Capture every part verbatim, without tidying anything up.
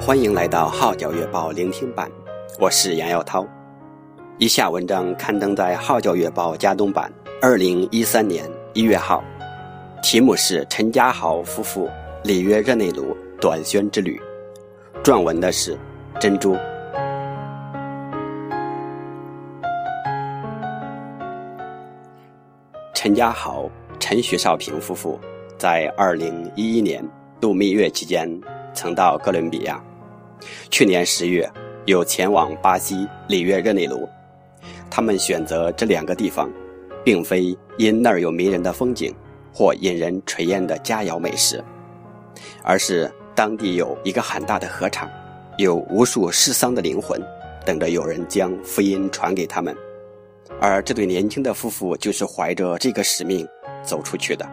欢迎来到号角月报聆听版，我是杨耀涛。以下文章刊登在号角月报加东版二零一三年一月号，题目是陈家豪夫妇里约热内卢短宣之旅，撰文的是珍珠。陈家豪、陈徐少平夫妇在二零一一年度蜜月期间曾到哥伦比亚，去年十月又前往巴西里约热内卢。他们选择这两个地方，并非因那儿有迷人的风景或引人垂涎的佳肴美食，而是当地有一个很大的禾场，有无数失丧的灵魂等着有人将福音传给他们，而这对年轻的夫妇就是怀着这个使命走出去的。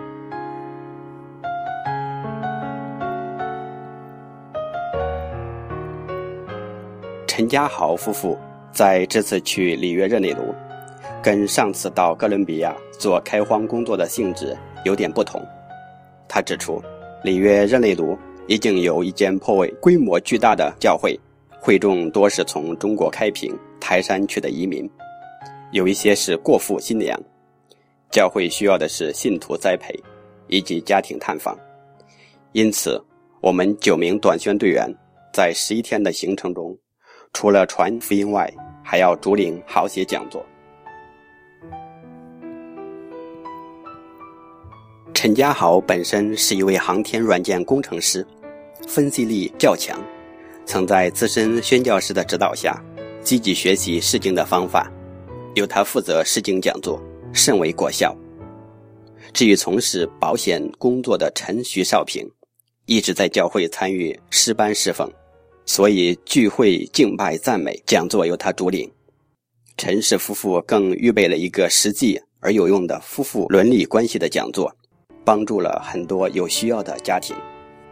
陈家豪夫妇在这次去里约热内卢，跟上次到哥伦比亚做开荒工作的性质有点不同。他指出，里约热内卢已经有一间颇为规模巨大的教会，会众多是从中国开平、台山去的移民，有一些是过父新娘。教会需要的是信徒栽培以及家庭探访，因此我们九名短宣队员在十一天的行程中，除了传福音外，还要主领好些讲座。陈家豪本身是一位航天软件工程师，分析力较强，曾在资深宣教师的指导下积极学习释经的方法，由他负责释经讲座，甚为果效。至于从事保险工作的陈徐少平，一直在教会参与诗班侍奉，所以聚会敬拜赞美讲座由他主领。陈氏夫妇更预备了一个实际而有用的夫妇伦理关系的讲座，帮助了很多有需要的家庭。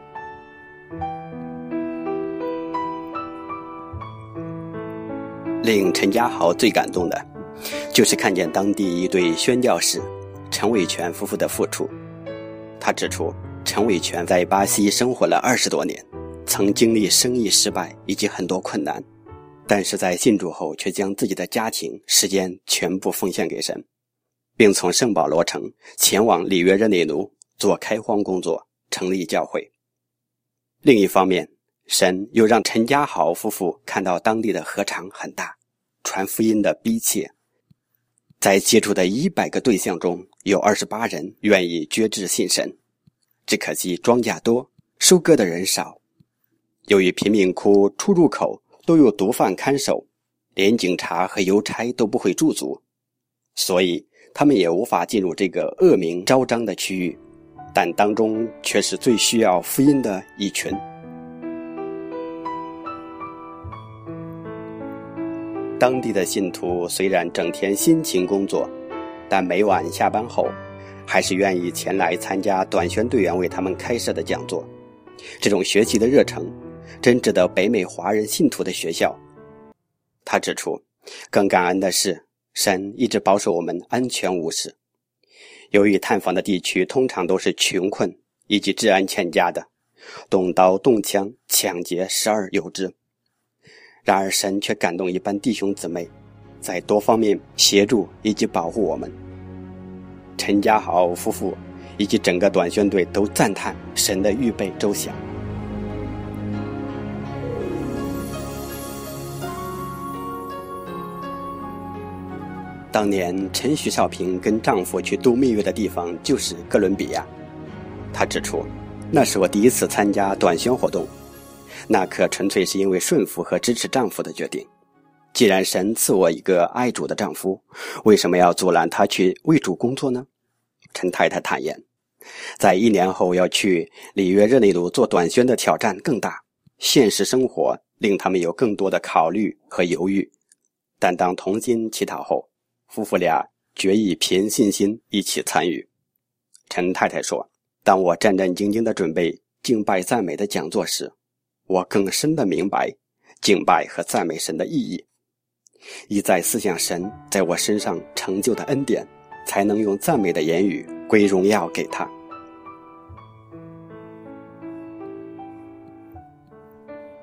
令陈家豪最感动的，就是看见当地一对宣教士陈伟全夫妇的付出。他指出，陈伟全在巴西生活了二十多年，曾经历生意失败以及很多困难，但是在信主后却将自己的家庭时间全部奉献给神，并从圣保罗城前往里约热内卢做开荒工作，成立教会。另一方面，神又让陈家豪夫妇看到当地的禾场很大，传福音的逼切。在接触的一百个对象中，有二十八人愿意决志信神，只可惜庄稼多，收割的人少。由于贫民窟出入口都有毒贩看守，连警察和邮差都不会驻足，所以他们也无法进入这个恶名昭彰的区域，但当中却是最需要福音的一群。当地的信徒虽然整天辛勤工作，但每晚下班后还是愿意前来参加短宣队员为他们开设的讲座。这种学习的热诚真值得北美华人信徒的学校。他指出，更感恩的是，神一直保守我们安全无事。由于探访的地区通常都是穷困以及治安欠佳的，动刀动枪抢劫时而有之。然而神却感动一般弟兄姊妹，在多方面协助以及保护我们。陈家豪夫妇以及整个短宣队都赞叹神的预备周详。当年陈徐少平跟丈夫去度蜜月的地方就是哥伦比亚。她指出，那是我第一次参加短宣活动，那可纯粹是因为顺服和支持丈夫的决定。既然神赐我一个爱主的丈夫，为什么要阻拦他去为主工作呢？陈太太坦言，在一年后要去里约热内卢做短宣的挑战更大，现实生活令他们有更多的考虑和犹豫。但当同心祈祷后，夫妇俩决意凭信心一起参与。陈太太说，当我战战兢兢地准备敬拜赞美的讲座时，我更深地明白敬拜和赞美神的意义，一再思想神在我身上成就的恩典，才能用赞美的言语归荣耀给他。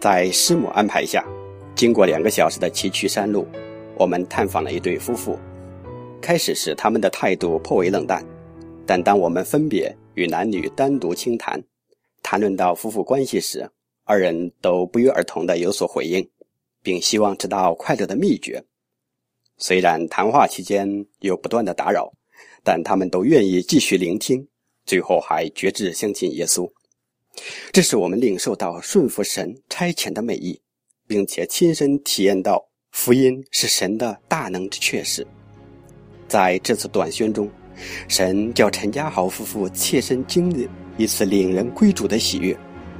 在师母安排下，经过两个小时的崎岖山路，我们探访了一对夫妇。开始时他们的态度颇为冷淡，但当我们分别与男女单独倾谈，谈论到夫妇关系时，二人都不约而同地有所回应，并希望知道快乐的秘诀。虽然谈话期间有不断的打扰，但他们都愿意继续聆听，最后还决志相信耶稣。这是我们领受到顺服神差遣的美意，并且亲身体验到福音是神的大能之确实。在这次短宣中，神叫陈家豪夫妇切身经历一次领人归主的喜悦。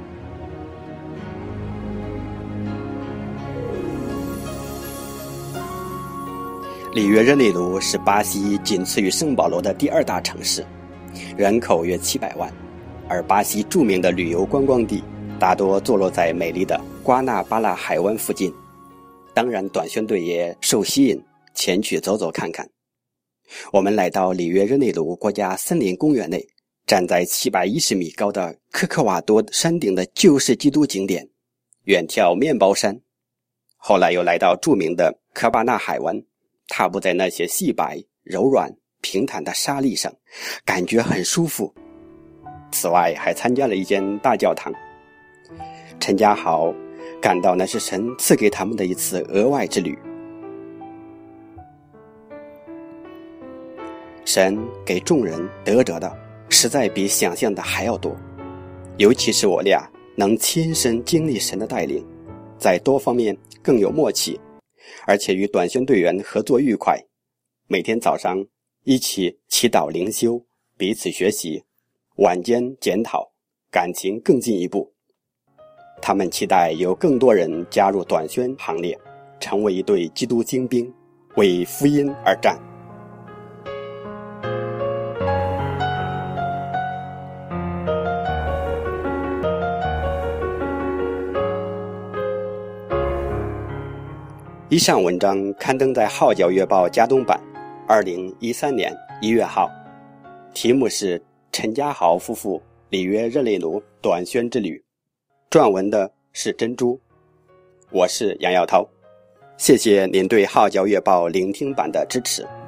里约热内卢是巴西仅次于圣保罗的第二大城市，人口约七百万，而巴西著名的旅游观光地大多坐落在美丽的瓜纳巴拉海湾附近。当然短宣队也受吸引前去走走看看。我们来到里约热内卢国家森林公园内，站在七百一十米高的科科瓦多山顶的救世基督景点，远眺面包山。后来又来到著名的科巴纳海湾，踏步在那些细白、柔软、平坦的沙砾上，感觉很舒服。此外还参加了一间大教堂。陈家豪感到那是神赐给他们的一次额外之旅。神给众人得着的实在比想象的还要多，尤其是我俩能亲身经历神的带领，在多方面更有默契，而且与短宣队员合作愉快，每天早上一起祈祷灵修，彼此学习，晚间检讨，感情更进一步。他们期待有更多人加入短宣行列，成为一队基督精兵，为福音而战。以上文章刊登在《号角月报》加东版二零一三年一月号，题目是陈家豪夫妇里约热内卢短宣之旅，撰文的是珍珠。我是杨耀涛，谢谢您对《号角月报》聆听版的支持。